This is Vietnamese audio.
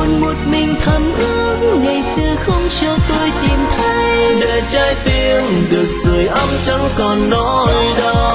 buồn một mình thầm ước ngày xưa không cho tôi tìm thấy, để trái tim được sưởi ấm chẳng còn nỗi đau.